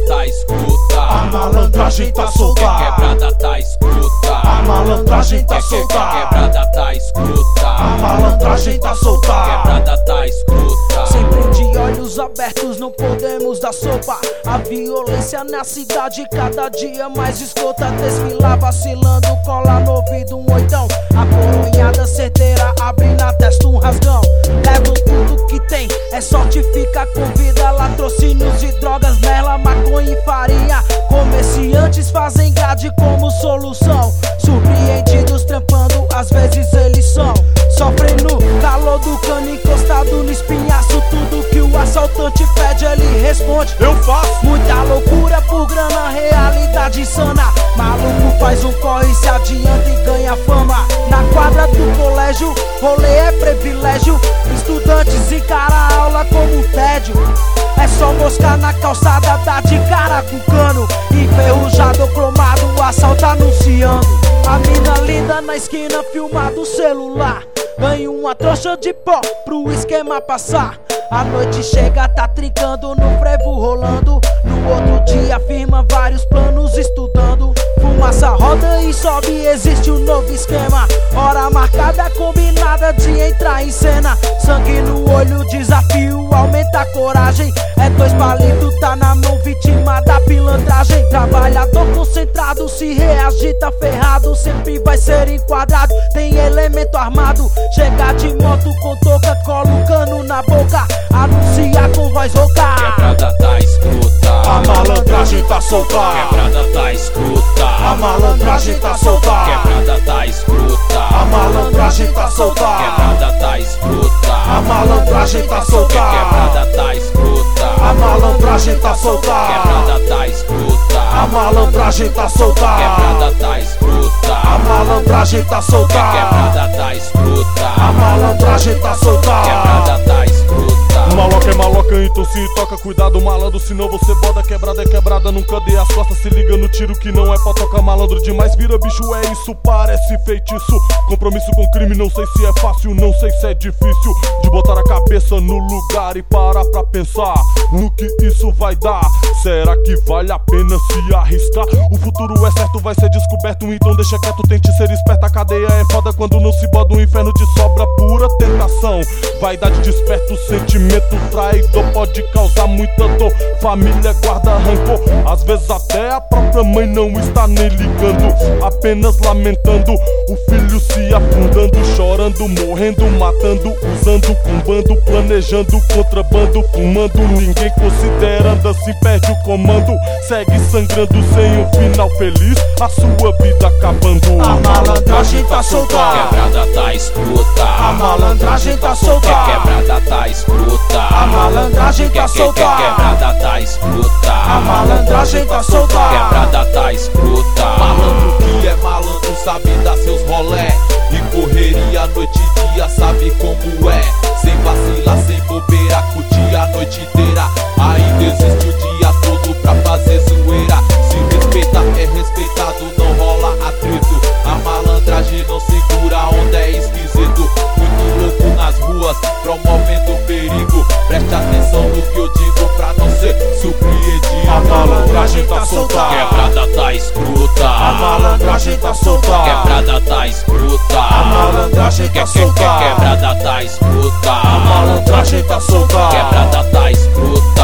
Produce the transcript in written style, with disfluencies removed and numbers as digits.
tá escuta. A malandragem tá solta. Quebrada tá escuta. A malandragem tá solta. Quebrada tá escuta. A malandragem tá solta. Quebrada tá escuta. Sempre de olhos abertos, não podemos dar sopa. A violência na cidade cada dia mais escota. Desfilar vacilando, cola no ouvido um oitão. A coronhada certeira abre na testa um rasgão. Levam tudo que tem, é sorte, fica com vida. Latrocínios e drogas, merla, maconha e farinha. Comerciantes fazem grade como solução. Surpreendidos trampando, às vezes eles são. Sofrem no calor do cano, encostado no espinhaço. Tudo que o assaltante pede, ele responde: eu faço. Muita loucura por grana, realidade insana. Maluco faz um corre, se adianta e ganha fama. Na quadra do colégio, rolê é privilégio. Estudantes encaram a aula como tédio. É só moscar na calçada, dá de cara com cano. Enferrujado, cromado, o assalto anunciando. A mina linda na esquina, filma do celular. Ganha uma trouxa de pó pro esquema passar. A noite chega, tá trincando no frevo rolando. No outro dia firma vários planos estudando. Fumaça roda e sobe, existe um novo esquema. Hora marcada, combinada de entrar em cena. Sangue no olho, desafio, aumenta a coragem. É 2 palitos, tá na mão, vítima da pilantragem. Trabalhador concentrado, se reagir tá ferrado. Sempre vai ser enquadrado, tem elemento armado. Chega de moto com touca, cola o cano na boca. Anuncia com voz rouca. Quebrada tá escuta. A malandragem tá solta. Quebrada tá escuta. A malandragem tá solta. Quebrada tá escuta. A malandragem tá solta. Quebrada tá escuta. A malandragem tá solta. Quebrada tá escuta. A malandragem tá solta. Quebrada tá escuta. A malandragem tá solta. Quebrada tá escuta. A malandragem tá solta. Quebrada tá escuta. A malandragem tá solta. Quebrada tá escuta. Maloca é maloca, então se toca, cuidado malandro, senão você boda. Quebrada é quebrada, nunca dê as costas, se liga no tiro que não é pra tocar. Malandro demais, vira bicho, é isso, parece feitiço. Compromisso com crime, não sei se é fácil, não sei se é difícil. De botar a cabeça no lugar e parar pra pensar no que isso vai dar. Será que vale a pena se arriscar? O futuro é certo, vai ser descoberto, então deixa quieto, tente ser esperto. A cadeia é foda quando não se bota, o inferno te sobra pura tentação. Vaidade desperta o sentimento, traidor pode causar muita dor. Família guarda rancor, às vezes até a própria mãe não está nem ligando, apenas lamentando o filho se afundando, chorando, morrendo, matando, usando, cumbando, planejando, contrabando, fumando. Ninguém considerando, assim perde o comando. Segue sangrando sem um final feliz, a sua vida acabando. A malandragem tá solta. Quebrada tá escuta. A malandragem tá solta. Quebrada tá escuta. A malandragem tá solta. Quebrada tá escuta. A malandragem tá solta. Quebrada tá escuta. Malandro que é malandro sabe dar seus rolé. E correria noite e dia sabe como é. Sem vacilar, sem bobeira, curtir a noite inteira. Ainda existe o dia todo pra fazer zoeira. Se respeita é respeitado, não rola atrito. A malandragem não segura, a onda é esquisito. Muito louco nas ruas, promovendo perigo. Preste atenção no que eu digo pra não ser surpreendido. A malandragem tá solta. Quebrada tá escuta. A malandragem tá solta. Quebrada tá escuta. A malandragem tá solta. Quebrada tá escuta. A malandragem tá solta. Quebrada tá escuta.